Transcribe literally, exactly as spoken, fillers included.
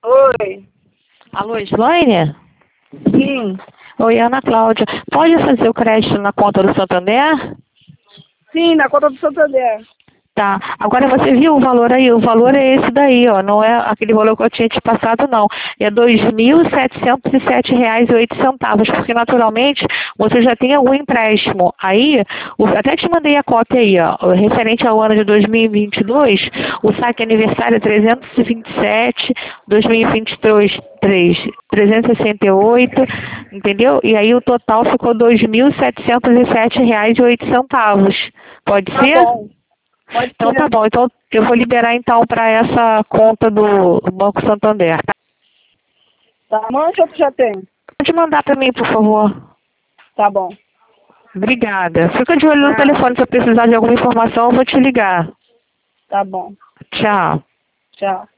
Oi. Alô, Slaine? Sim. Oi, Ana Cláudia. Pode fazer o crédito na conta do Santander? Sim, na conta do Santander. Tá. Agora você viu o valor aí? O valor é esse daí, ó. Não é aquele valor que eu tinha te passado, não. É dois mil setecentos e sete reais e oito centavos, porque naturalmente você já tem algum empréstimo. Aí, o- até te mandei a cópia aí, ó. Referente ao ano de dois mil e vinte e dois, o saque aniversário é trezentos e vinte e sete, dois mil e vinte e três, trezentos e sessenta e oito, entendeu? E aí o total ficou dois mil setecentos e sete reais e oito centavos. Pode Tá ser? bom. Pode Então tá ser. bom, então eu vou liberar então para essa conta do Banco Santander, tá? Tá. Mande ou tu já tem? Pode mandar para mim, por favor. Tá bom. Obrigada. Fica de olho no Ah, telefone, se eu precisar de alguma informação, eu vou te ligar. tá bom. Tchau. Tchau.